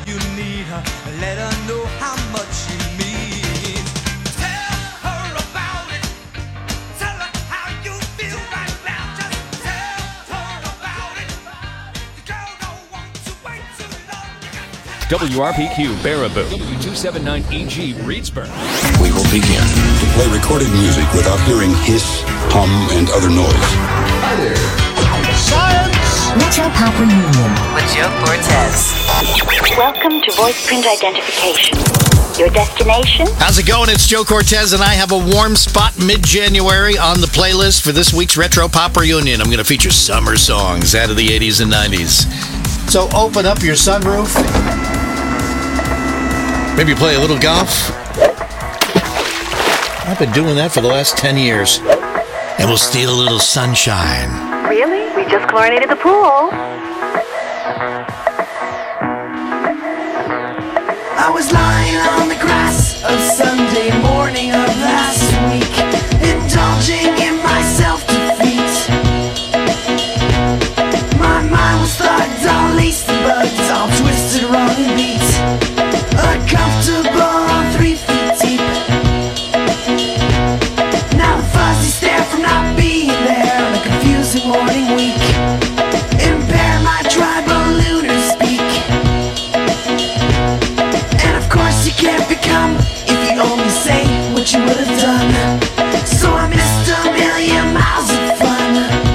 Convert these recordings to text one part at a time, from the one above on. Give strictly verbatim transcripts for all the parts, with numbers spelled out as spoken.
you need her, let her know how much you mean. Tell her about it, tell her how you feel right now. Just tell her about it, the girl don't want to wait too long. W R P Q Baraboo, W two seventy-nine E G Reedsburg. We will begin to play recorded music without hearing hiss, hum, and other noise. Hi there. Science! Retro Pop Reunion with Joe Cortez. Welcome to voice print identification. Your destination? How's it going? It's Joe Cortez, and I have a warm spot mid-January on the playlist for this week's Retro Pop Reunion. I'm going to feature summer songs out of the eighties and nineties. So open up your sunroof. Maybe play a little golf. I've been doing that for the last ten years. And we'll steal a little sunshine. Really? We just chlorinated the pool. I was lying on the grass of Sunday morning of last week, indulging in my self-defeat. My mind was thugged, all laced and bugged, all twisted, wrong and beat. Uncomfortable, three feet deep. Now the fuzzy stare from not being there on a confusing morning week impair my tribal lunar speak. And of course you can't become if you only say what you would have done. So I missed a million miles of fun.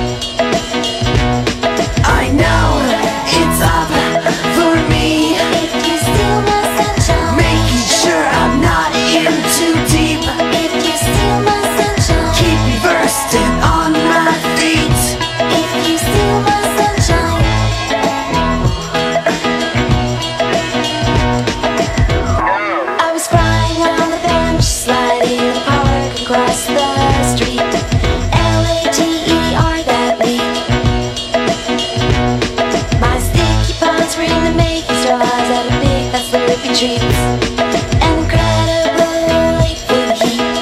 I know it's up for me, If you steal my sunshine, making sure I'm not in too deep. if you steal my sunshine, Keep me versed and on my feet. if you steal my sunshine. I was crying on the bench, sliding in the park across the street. L A T E R that week. My sticky palms were in the making straws at a big fat slurpy treats. An incredible late for the heat.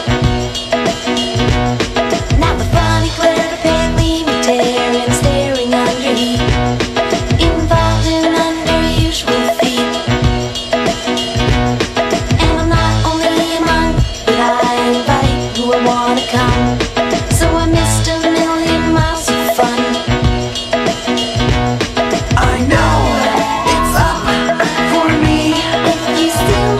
Now the funny glare of pale me tearing, staring under heat, involved in unusual feet. And I'm not only a monk, but I invite who I wanna come. So I missed a million miles of fun. I know it's up for me, If you steal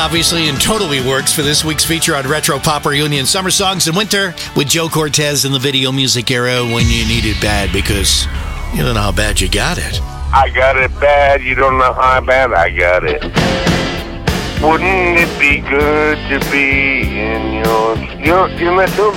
obviously, and totally works for this week's feature on Retro Pop Reunion Summer Songs in Winter with Joe Cortez in the video music era when you need it bad because you don't know how bad you got it. I got it bad, you don't know how bad I got it. Wouldn't it be good to be in your... You, you met them?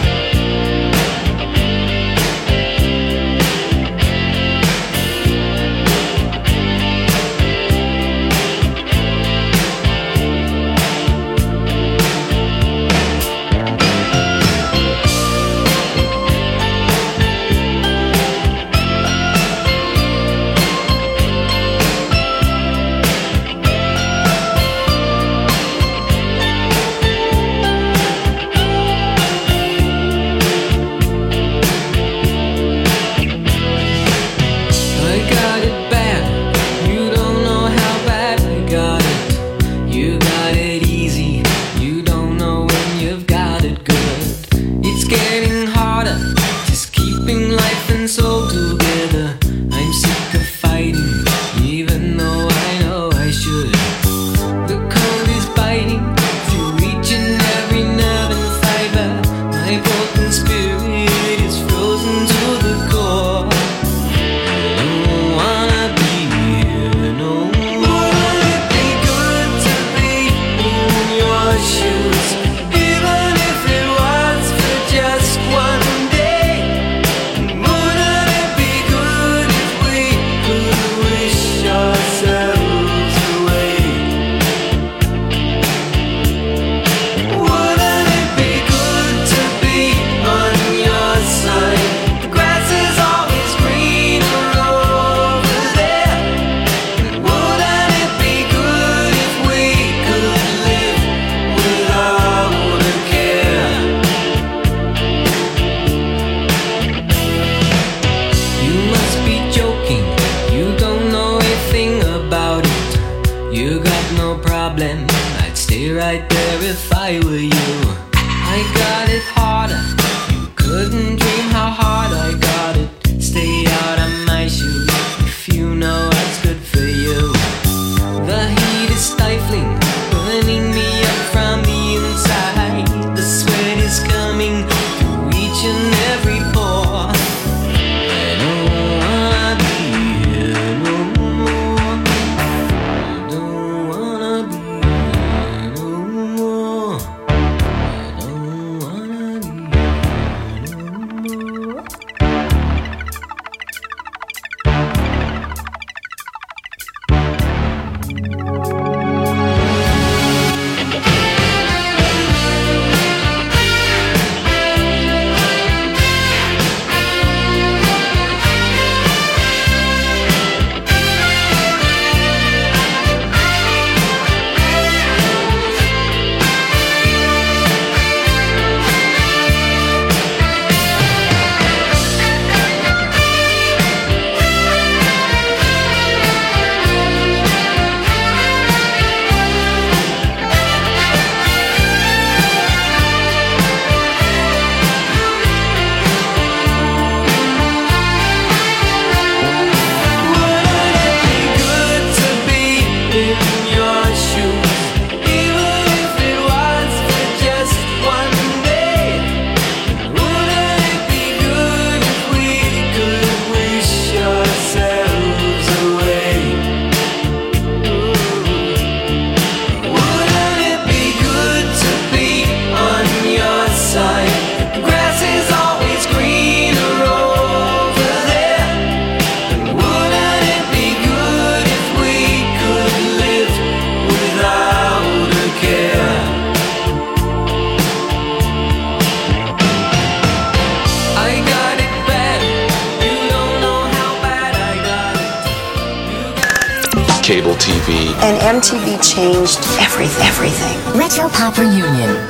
Cable T V. And M T V changed everything. Everything. Retro Pop Reunion.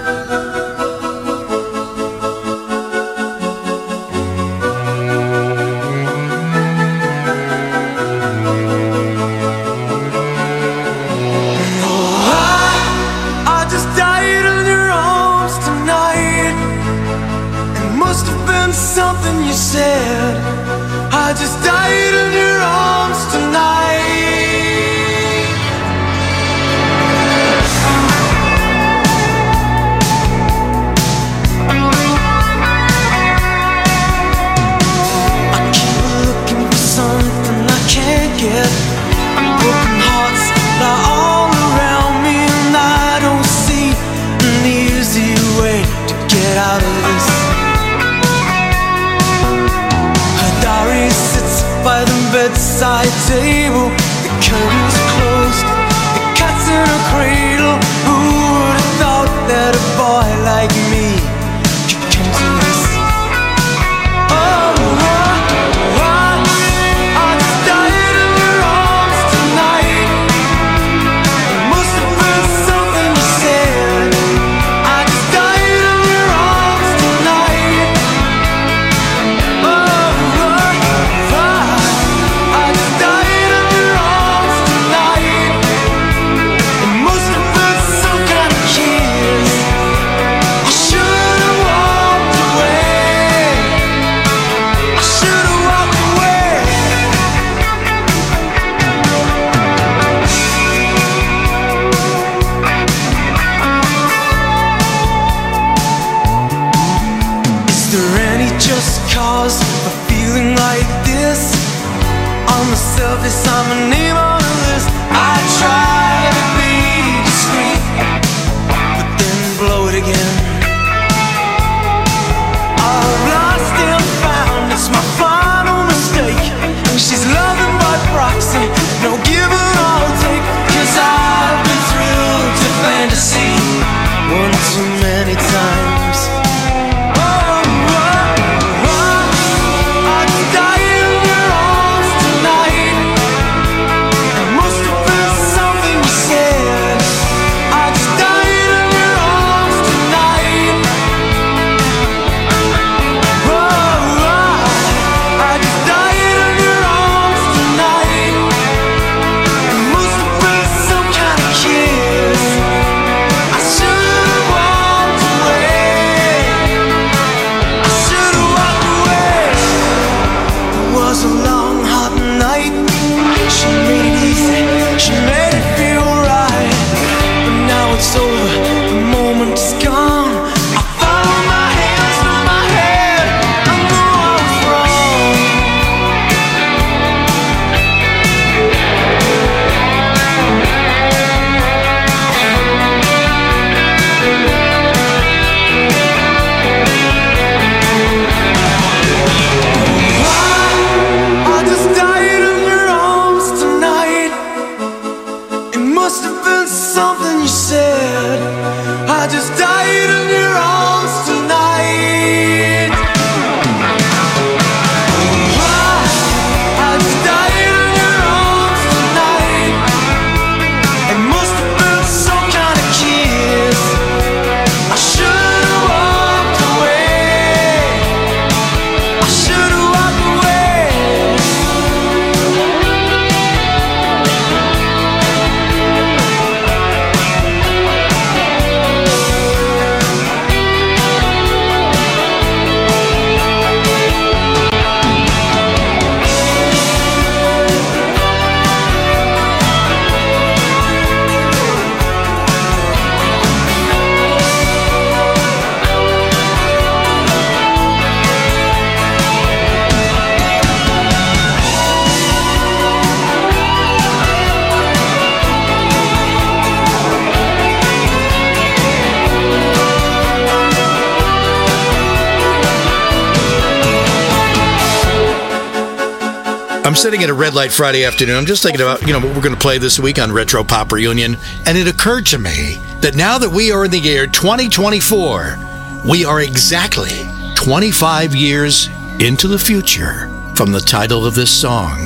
Something you said, I just died in your arms tonight. the table, the curtains are closed, the cat's in a cradle. Who would have thought that a boy like me could come to this? Oh, oh, oh, I just died in your arms tonight. It must have been something you said. I just died in your arms tonight. Oh, oh, oh, I just died in your arms tonight. It must have been some kind of kiss. I should have walked away. I should have walked away. Is there any just cause for feeling like this? On the surface, I'm a name on a list. I try to be discreet, but then blow it again. I've lost and found, it's my final mistake. She's loving by proxy, no give and I'll take. Cause I've been thrilled to fantasy one too many times. Oh, oh, oh, I just died in your arms tonight. It must have been something you said. I just died in your arms tonight. Oh, oh, I just died in your arms tonight. It must have been some kind of kiss. I should have walked away. I should have walked away. It was a long, hot night. She made it easy, she made it feel right. But now it's over, the moment is gone. I found my hands on my head, I know I was wrong. I just died in your arms tonight. It must have been something you said. I just died in your arms tonight. I just died in your arms tonight. It must have been some kind of kiss. I should have walked away. I should have walked away. I'm sitting at a red light Friday afternoon. I'm just thinking about, you know, what we're going to play this week on Retro Pop Reunion. And it occurred to me that now that we are in the year twenty twenty-four, we are exactly twenty-five years into the future from the title of this song.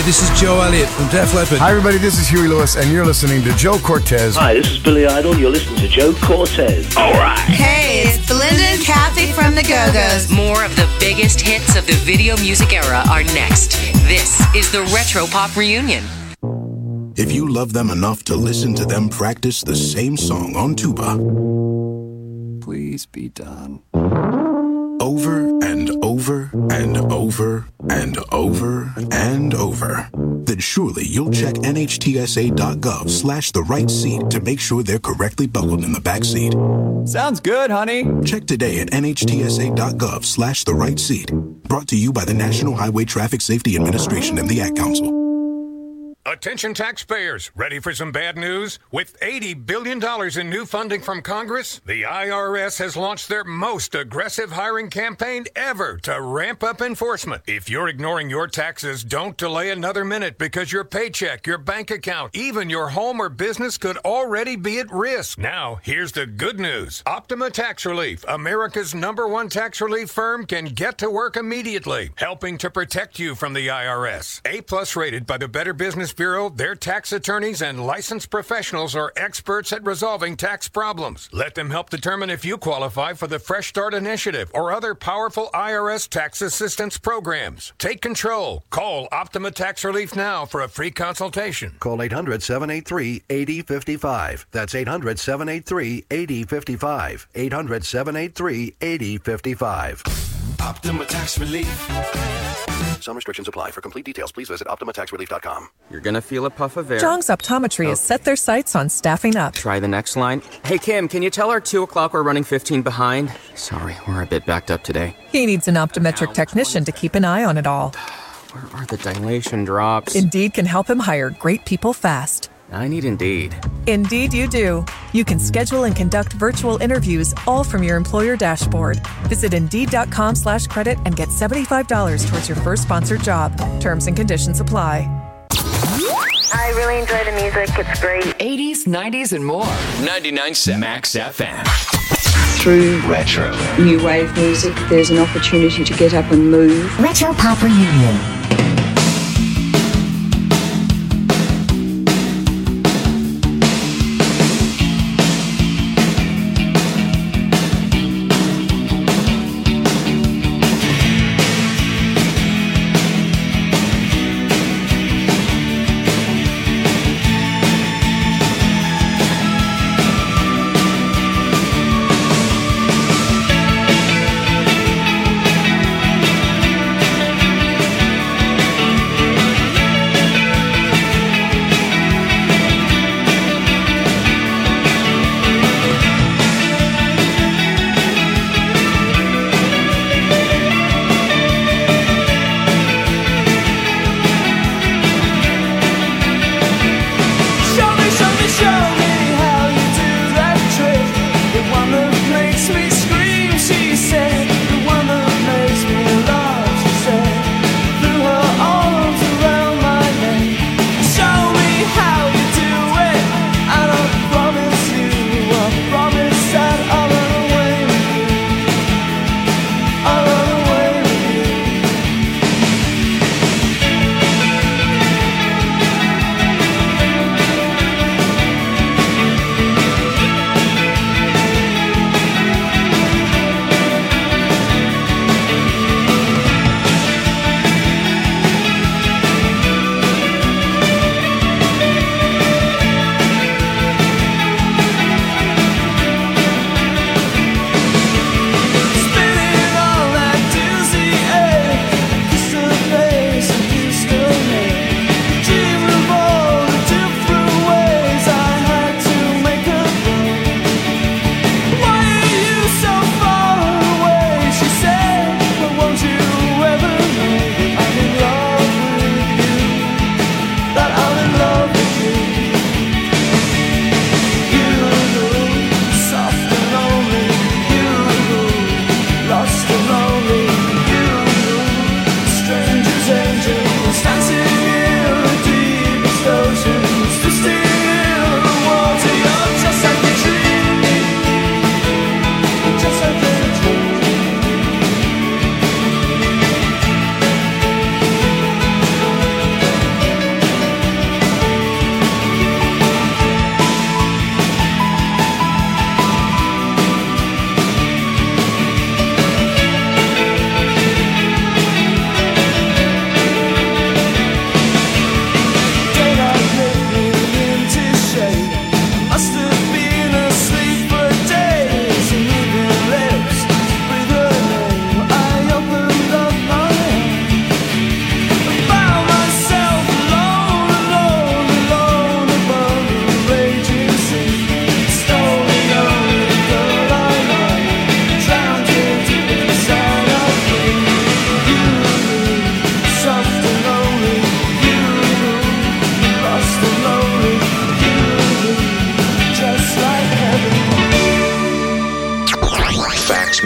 this is Joe Elliott from Def Leppard. Hi, everybody, this is Huey Lewis, and you're listening to Joe Cortez. Hi, this is Billy Idol. You're listening to Joe Cortez. All right. Hey, it's Belinda and Kathy from the Go-Go's. More of the biggest hits of the video music era are next. This is the Retro Pop Reunion. If you love them enough to listen to them practice the same song on tuba, please be done. Over and over and over and over and over, then surely you'll check N H T S A dot gov slash the right seat to make sure they're correctly buckled in the back seat. Sounds good, honey. Check today at N H T S A dot gov slash the right seat. Brought to you by the National Highway Traffic Safety Administration and the Ad Council. Attention taxpayers, ready for some bad news? With eighty billion dollars in new funding from Congress, the I R S has launched their most aggressive hiring campaign ever to ramp up enforcement. If you're ignoring your taxes, don't delay another minute because your paycheck, your bank account, even your home or business could already be at risk. Now, here's the good news. Optima Tax Relief, America's number one tax relief firm, can get to work immediately, helping to protect you from the I R S. A-plus rated by the Better Business Bureau, their tax attorneys and licensed professionals are experts at resolving tax problems. Let them help determine if you qualify for the Fresh Start Initiative or other powerful I R S tax assistance programs. Take control. Call Optima Tax Relief now for a free consultation. Call eight hundred, seven eight three, eight zero five five. That's eight hundred, seven eight three, eight zero five five. eight hundred, seven eight three, eight zero five five. Optima Tax Relief. Some restrictions apply. For complete details, please visit optima tax relief dot com. You're gonna feel a puff of air. Jong's Optometry oh. has set their sights on staffing up. Try the next line. Hey, Kim, can you tell her two o'clock we're running fifteen behind? Sorry, we're a bit backed up today. He needs an optometric technician to keep an eye on it all. Where are the dilation drops? Indeed can help him hire great people fast. I need Indeed. Indeed you do. You can schedule and conduct virtual interviews all from your employer dashboard. Visit Indeed.com slash credit and get seventy-five dollars towards your first sponsored job. Terms and conditions apply. I really enjoy the music. It's great. eighties, nineties, and more. ninety-nine point seven Max F M. Through Retro. new wave music, there's an opportunity to get up and move. Retro Pop Reunion.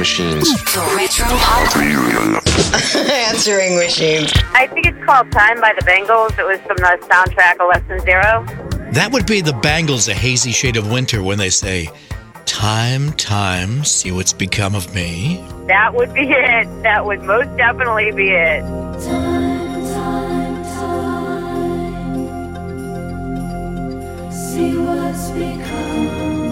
machines. The Retro Pop Answering machines. I think it's called Time by the Bangles. It was from the soundtrack of Lesson Zero. That would be the Bangles, A Hazy Shade of Winter, when they say, time, time, see what's become of me. That would be it. That would most definitely be it. Time, time, time. See what's become of me.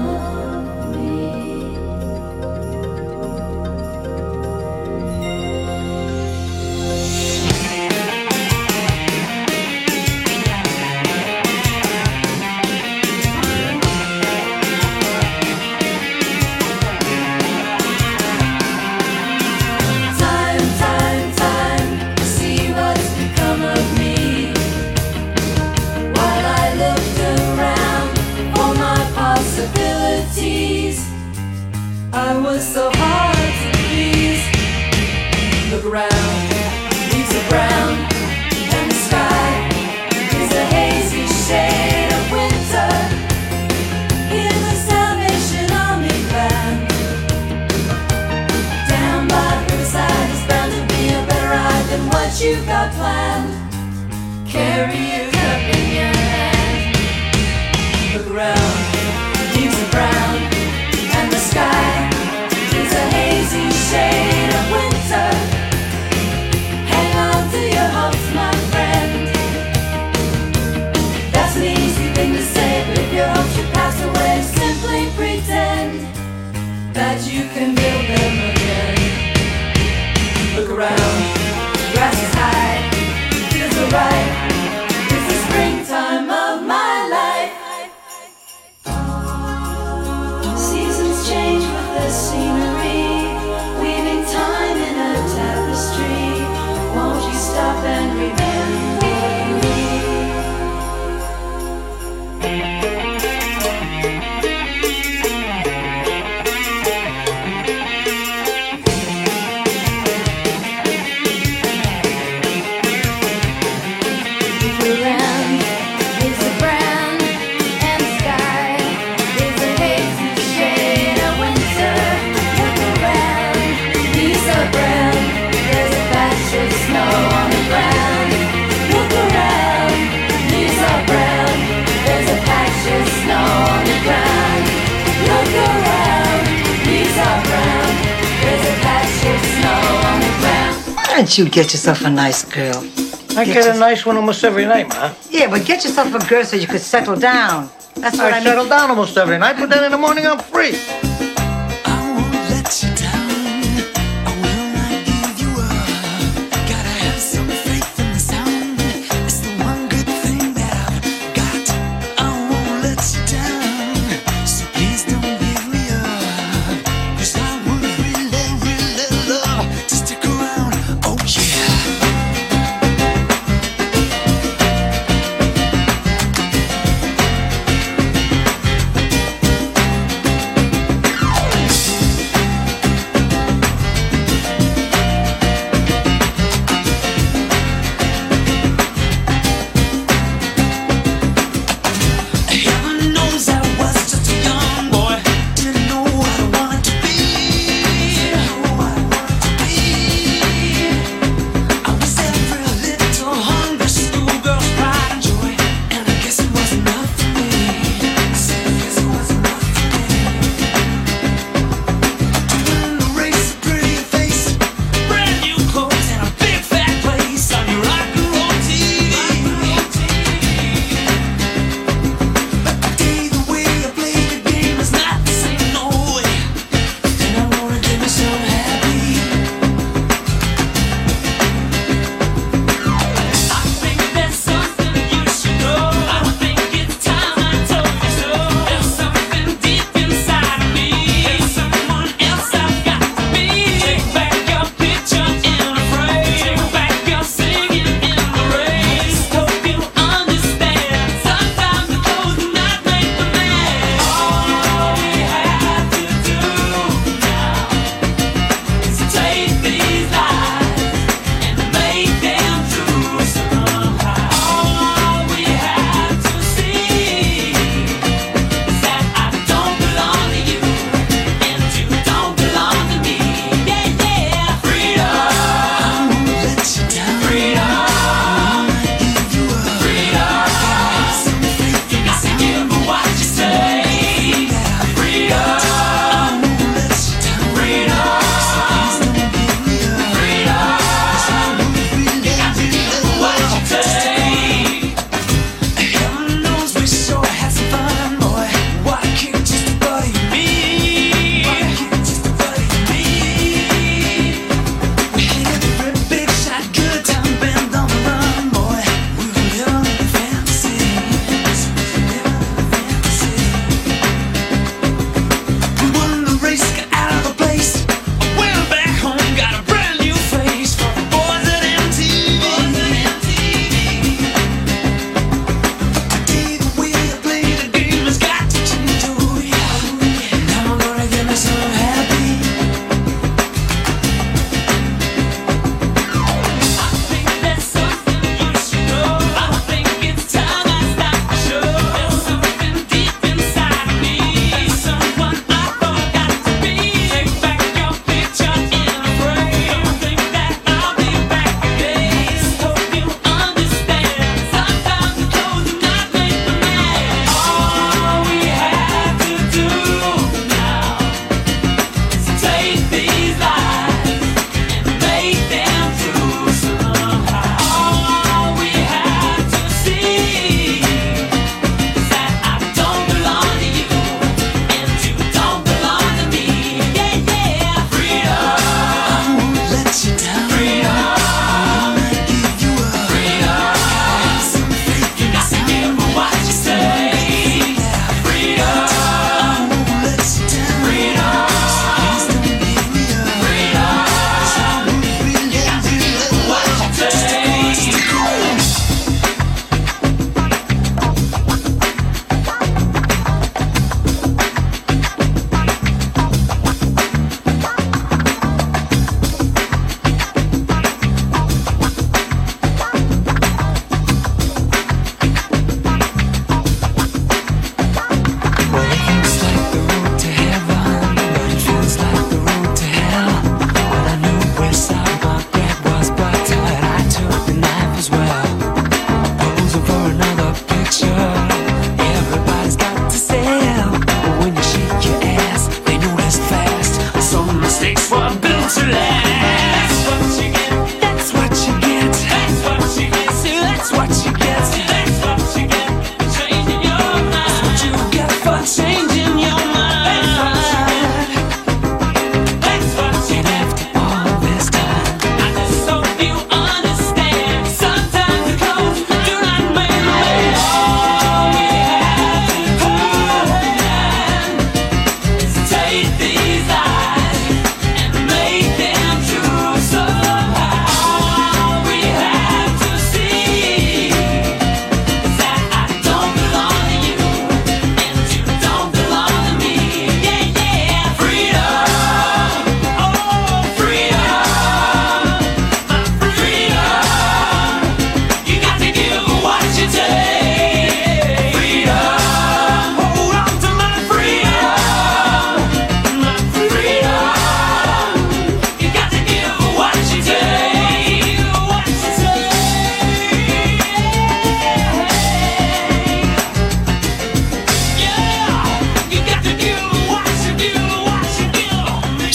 I was so hard to please. Look around, leaves are brown, and the sky is a hazy shade of winter. Hear the Salvation Army band. Down by the riverside is bound to be a better ride than what you got planned. Carry your cup in your hand. Look around, leaves are brown, and the sky is a hazy shade of winter. Hang on to your hopes, my friend. That's an easy thing to say, but if your hopes should pass away, simply pretend that you can build them again. Look around, grass is high, feels alright. It's the springtime of my life. Seasons change with the scenery, weaving time in a tapestry. Won't you stop and remember me? The land is a brand, and the sky is a hazy shade of winter. Look around, leaves are brown, there's a patch of snow on the ground. Look around, leaves are brown, there's a patch of snow on the ground. Look around, leaves are brown, there's a patch of snow on the ground. Why don't you get yourself a nice girl? I get, get a nice one almost every night, Ma. Yeah, but get yourself a girl so you could settle down. That's what I, I mean. settle down almost every night, but then in the morning I'm free. I won't let you down. I will not give you up. Gotta have some faith in the sound. It's the one good thing that I've got. I won't let you down. So please don't give me up. 'Cause I would really, really love to stick around. Oh yeah.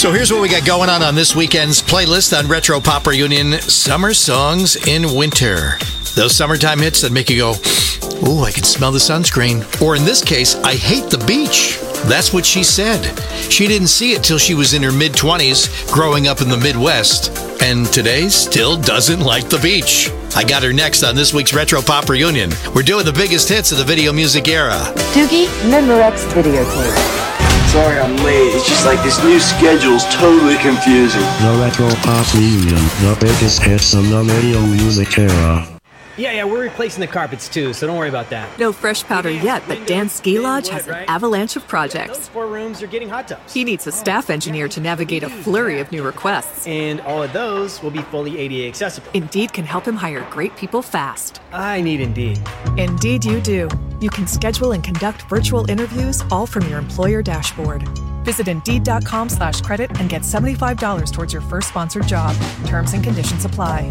So here's what we got going on on this weekend's playlist on Retro Pop Reunion: Summer Songs in Winter. Those summertime hits that make you go, ooh, I can smell the sunscreen. Or in this case, I hate the beach. That's what she said. She didn't see it till she was in her mid-twenties, growing up in the Midwest. And today still doesn't like the beach. I got her next on this week's Retro Pop Reunion. We're doing the biggest hits of the video music era. Doogie, Memorex videotape. Sorry I'm late. It's just like this new schedule's totally confusing. The Retro Pop Reunion, the biggest hits of the video music era. Yeah, yeah, we're replacing the carpets too, so don't worry about that. No fresh powder yet, but Dan's Ski Lodge has an avalanche of projects. Those four rooms are getting hot tubs. He needs a staff engineer to navigate a flurry of new requests. And all of those will be fully A D A accessible. Indeed can help him hire great people fast. I need Indeed. Indeed you do. You can schedule and conduct virtual interviews all from your employer dashboard. Visit Indeed.com slash credit and get seventy-five dollars towards your first sponsored job. Terms and conditions apply.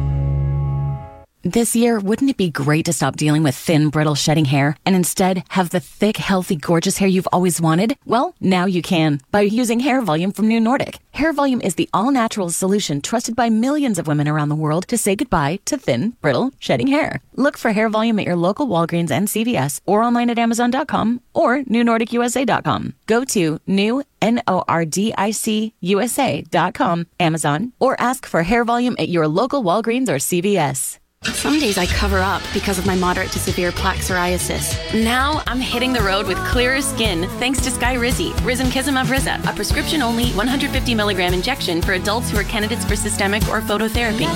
This year, wouldn't it be great to stop dealing with thin, brittle, shedding hair and instead have the thick, healthy, gorgeous hair you've always wanted? Well, now you can by using Hair Volume from New Nordic. Hair Volume is the all-natural solution trusted by millions of women around the world to say goodbye to thin, brittle, shedding hair. Look for Hair Volume at your local Walgreens and C V S or online at Amazon dot com or New Nordic U S A dot com. Go to new N O R D I C U S A dot com, Amazon, or ask for Hair Volume at your local Walgreens or C V S. Some days I cover up because of my moderate to severe plaque psoriasis. Now I'm hitting the road with clearer skin thanks to Skyrizi, Risankizumab Riza, a prescription-only one hundred fifty milligram injection for adults who are candidates for systemic or phototherapy.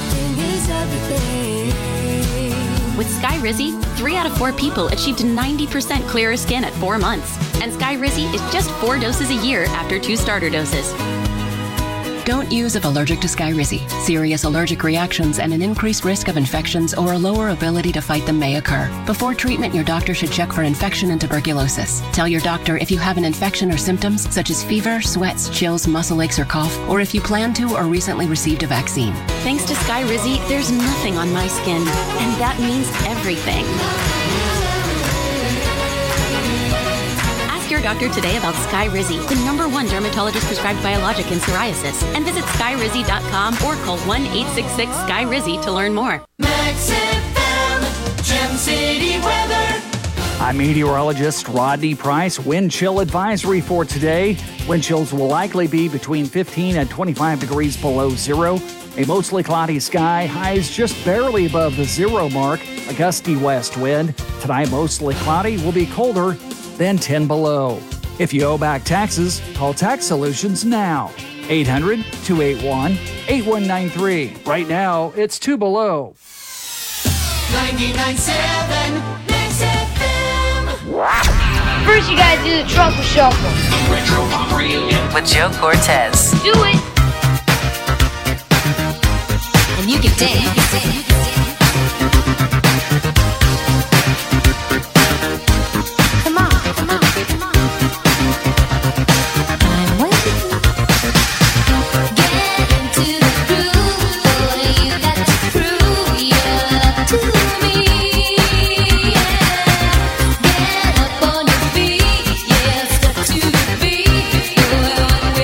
With Skyrizi, three out of four people achieved ninety percent clearer skin at four months. And Skyrizi is just four doses a year after two starter doses. Don't use if allergic to Skyrizi. Serious allergic reactions and an increased risk of infections or a lower ability to fight them may occur. Before treatment, your doctor should check for infection and tuberculosis. Tell your doctor if you have an infection or symptoms such as fever, sweats, chills, muscle aches, or cough, or if you plan to or recently received a vaccine. Thanks to Skyrizi, there's nothing on my skin, and that means everything. Your doctor today about Skyrizi, the number one dermatologist prescribed biologic in psoriasis, and visit Skyrizi dot com or call one eight six six Sky Rizzi to learn more. Max F M, Gem City weather. I'm meteorologist Rodney Price. Wind chill advisory for today. Wind chills will likely be between fifteen and twenty-five degrees below zero. A mostly cloudy sky, highs just barely above the zero mark. A gusty west wind. Tonight mostly cloudy, will be colder than ten below. If you owe back taxes, call Tax Solutions now. eight hundred, two eight one, eight one nine three. Right now, it's two below. ninety-nine point seven Max F M. First, you gotta do the truffle shuffle. Retro Pop Reunion with Joe Cortez. Do it. And you can dance.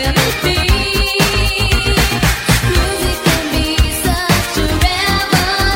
Music can be such a revolution.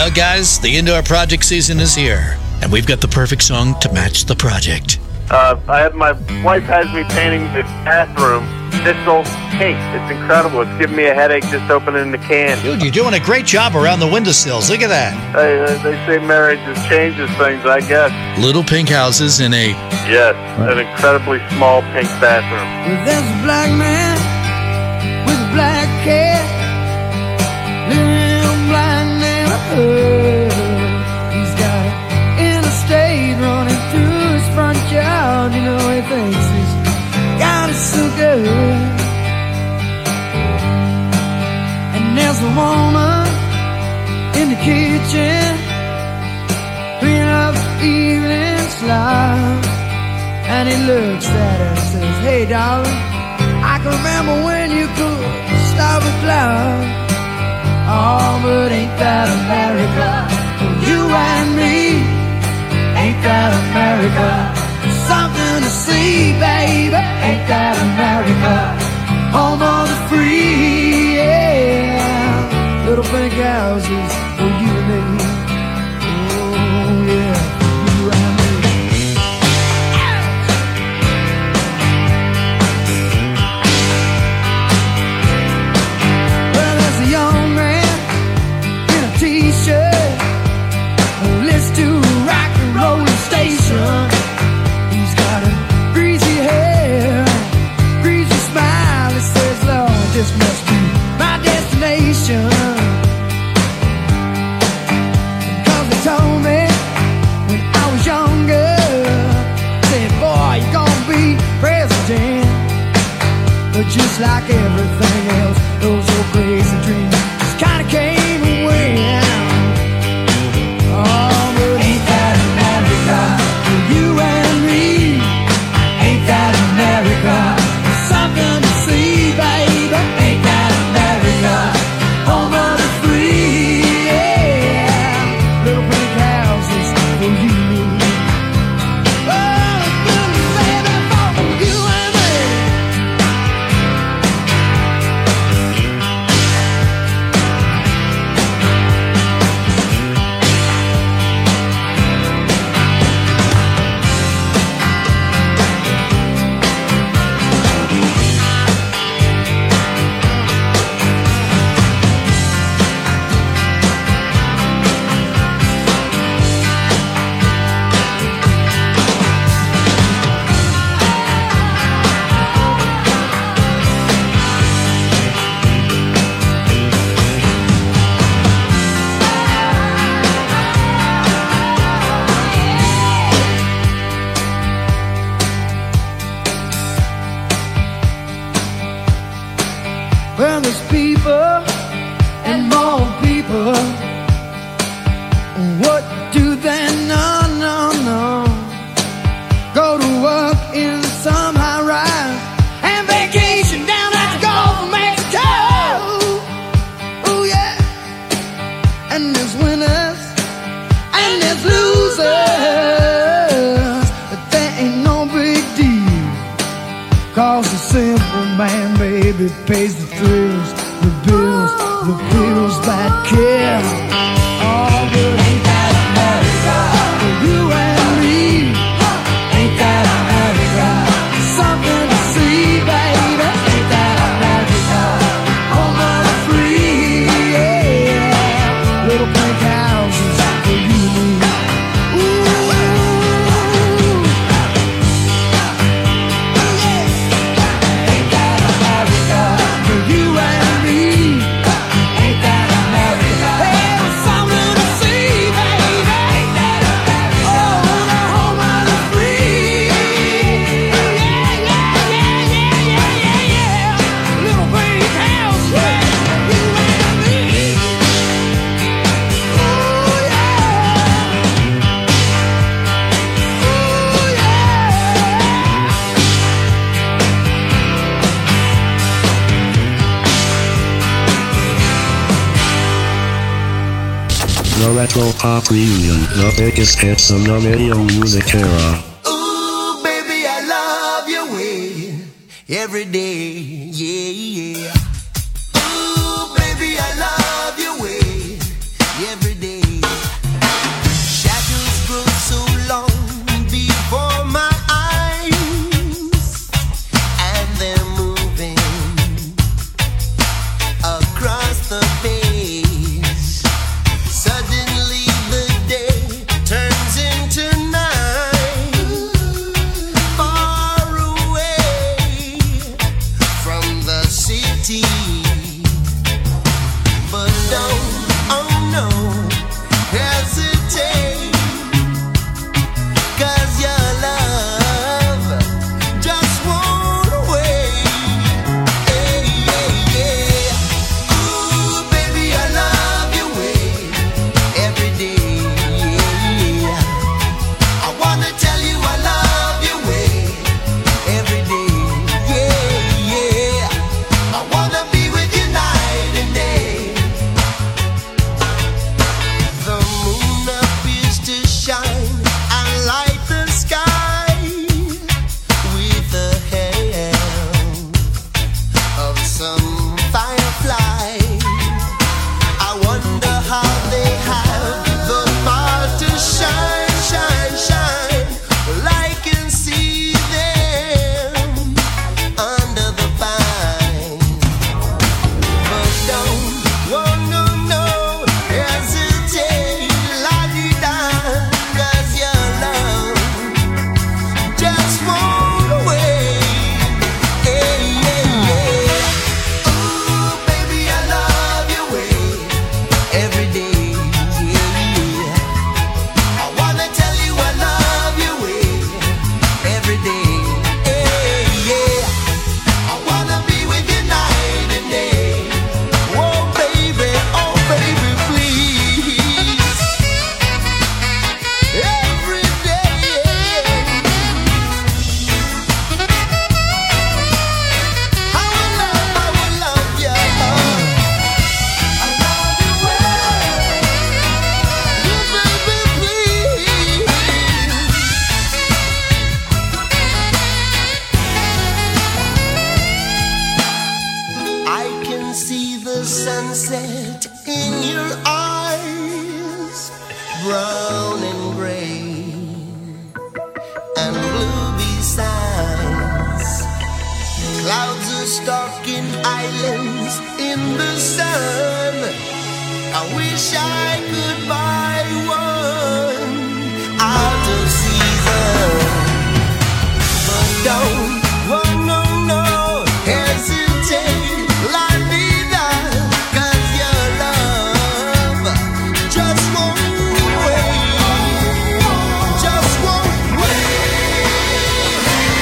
Well, guys, the indoor project season is here, and we've got the perfect song to match the project. Uh, I have my wife has me painting the bathroom Thistle pink. It's incredible. It's giving me a headache just opening the can. Dude, you're doing a great job around the windowsills. Look at that. Hey, uh, they say marriage just changes things, I guess. Little pink houses in a... Yes, an incredibly small pink bathroom. Well, there's a black man with a black cat living in a black neighborhood. He's got an interstate running through his front yard. You know, he thinks he's got it so good. And there's a woman in the kitchen cleaning up the evening slop. And he looks at her and says, hey, darling, I can remember when you could stop a cloud. Oh, but ain't that America? You and me, ain't that America? Something to see, baby, ain't that America? Home of the free, yeah. Little pink houses for you and me. Oh, yeah. This must be my destination. Cause they told me when I was younger, said, boy, you're gonna be president. But just like everything else, those old crazy dreams just kinda came and went. Oh, but ain't that America? For you and me, ain't that America? Something to see, baby. Well, there's people and more people. What do they know? No, no. Go to work in some high rise and vacation down at the Gulf of Mexico. Oh, yeah. And there's winners and there's losers. But that ain't no big deal. Cause the simple man, baby, pays the thrills, the bills, the bills that kill. Oh, but ain't that America? For you and me, ain't that America? Something to see, baby, ain't that America? Home of the free, yeah. Little pink houses for you and me. The Retro Pop Reunion, the biggest hits of the radio music era. Ooh, baby, I love your way every day, yeah, yeah. Ooh, baby, I love your way every day. you stuck in islands in the sun. I wish I could buy one out of season. But don't, oh no, no, hesitate, la vida, 'cause your love just won't wait, just won't wait.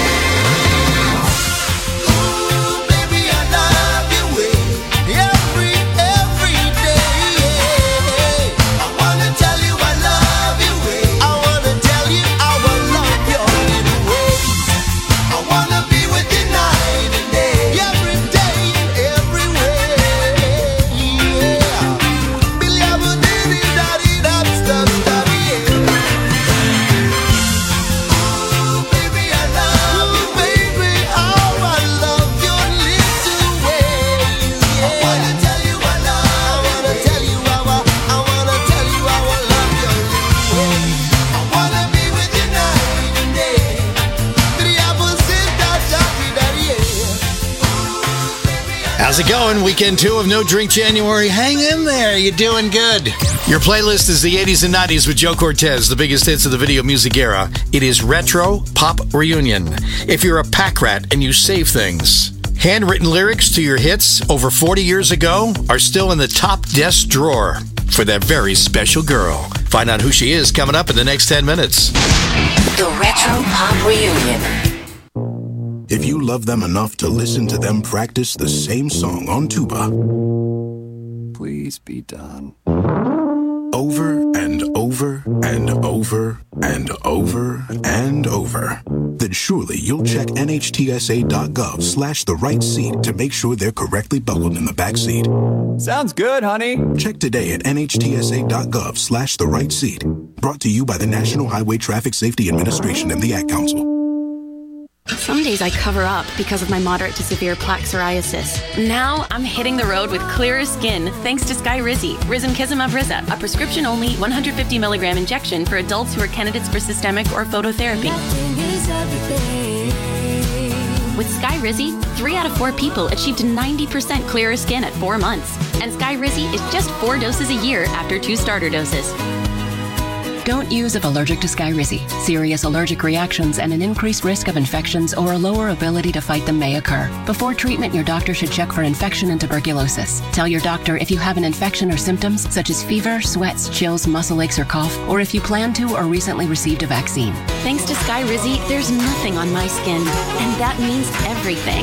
Ooh, baby, I love you way, every, every day. I wanna tell you I love you way, I wanna tell you I will love your little ways. I wanna be with you night and day, every day and every way. Yeah. Billy, I will diddy daddy that stuff daddy. Ooh, baby, I love you, baby. Oh, I love your little ways. Yeah. I wanna tell you I love, I wanna tell you I wa- I wanna tell you I will love your little ways. I wanna be with you night and day. How's it going? Weekend two of No Drink January. Hang in there. You're doing good. Your playlist is the eighties and nineties with Joe Cortez, the biggest hits of the video music era. It is Retro Pop Reunion. If you're a pack rat and you save things, handwritten lyrics to your hits over forty years ago are still in the top desk drawer for that very special girl. Find out who she is coming up in the next ten minutes. The Retro Pop Reunion. If you love them enough to listen to them practice the same song on tuba, please be done. Over and over and over and over and over, then surely you'll check N H T S A dot gov slash the right seat to make sure they're correctly buckled in the back seat. Sounds good, honey. Check today at N H T S A dot gov slash the right seat. Brought to you by the National Highway Traffic Safety Administration and the Ad Council. Some days I cover up because of my moderate to severe plaque psoriasis. Now I'm hitting the road with clearer skin thanks to Skyrizi, Risankizumab Riza, a prescription-only one hundred fifty milligram injection for adults who are candidates for systemic or phototherapy. With Skyrizi, three out of four people achieved ninety percent clearer skin at four months. And Skyrizi is just four doses a year after two starter doses. Don't use if allergic to Skyrizi. Serious allergic reactions and an increased risk of infections or a lower ability to fight them may occur. Before treatment, your doctor should check for infection and tuberculosis. Tell your doctor if you have an infection or symptoms such as fever, sweats, chills, muscle aches, or cough, or if you plan to or recently received a vaccine. Thanks to Skyrizi, there's nothing on my skin, and that means everything.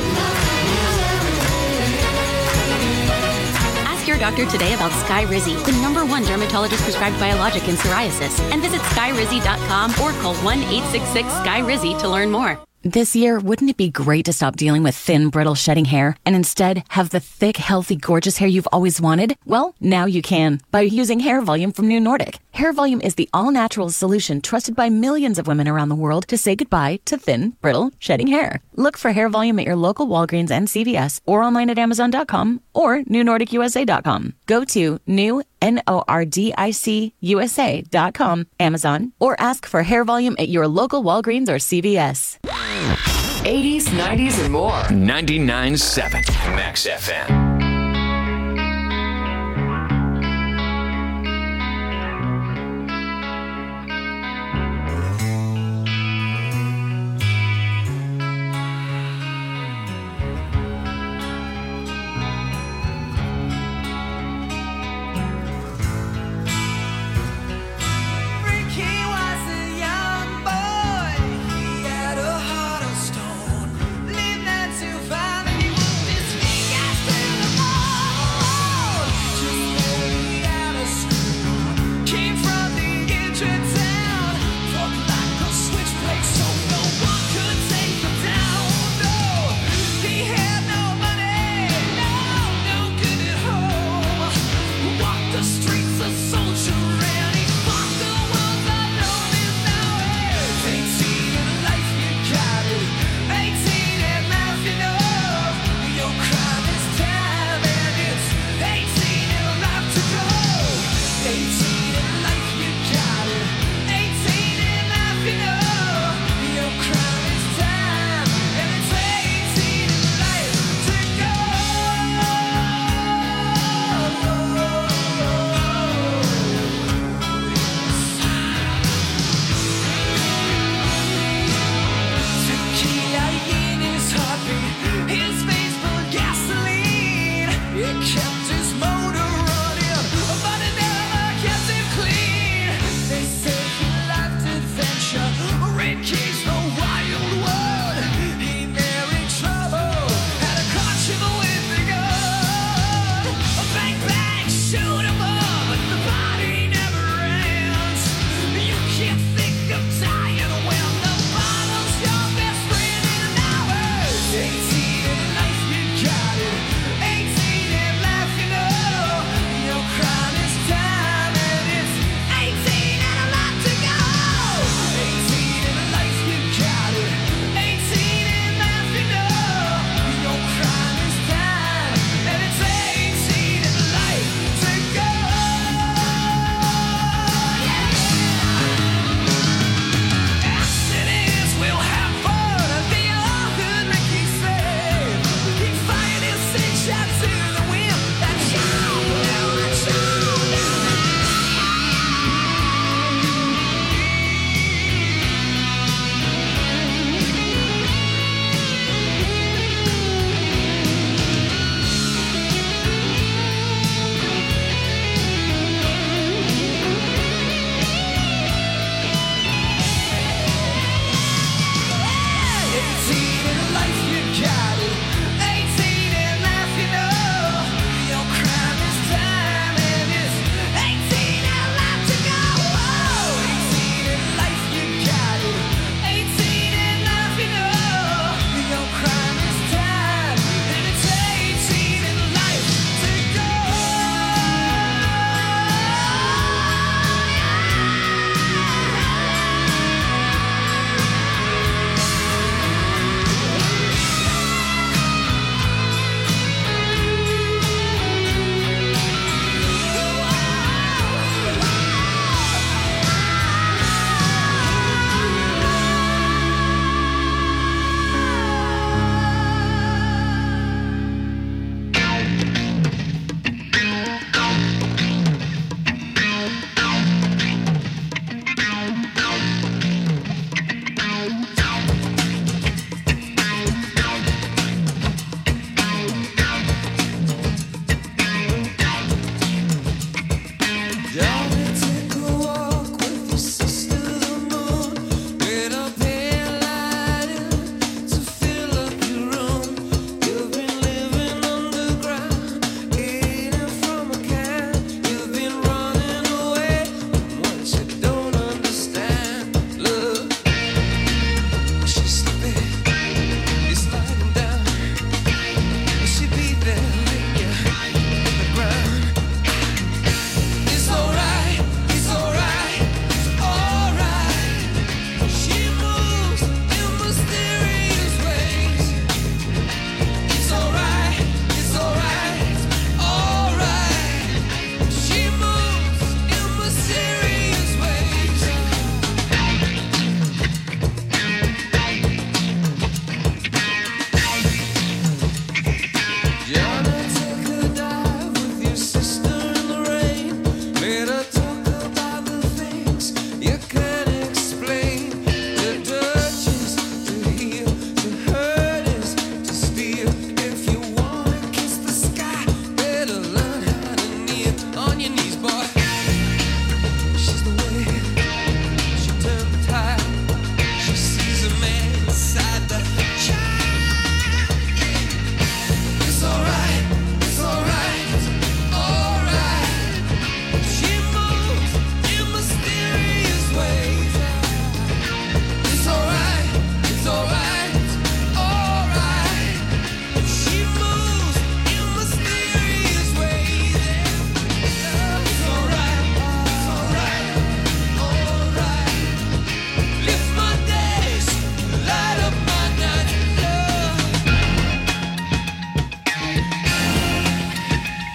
Ask your doctor today about Skyrizi, the number one dermatologist-prescribed biologic in psoriasis, and visit skyrizi dot com or call one eight six six Sky Rizzy to learn more. This year, wouldn't it be great to stop dealing with thin, brittle, shedding hair and instead have the thick, healthy, gorgeous hair you've always wanted? Well, now you can by using Hair Volume from New Nordic. Hair Volume is the all-natural solution trusted by millions of women around the world to say goodbye to thin, brittle, shedding hair. Look for Hair Volume at your local Walgreens and C V S or online at amazon dot com or new nordic u s a dot com. Go to new N O R D I C U S A dot com, Amazon, or ask for Hair Volume at your local Walgreens or C V S. eighties, nineties, and more. ninety-nine point seven Max F M.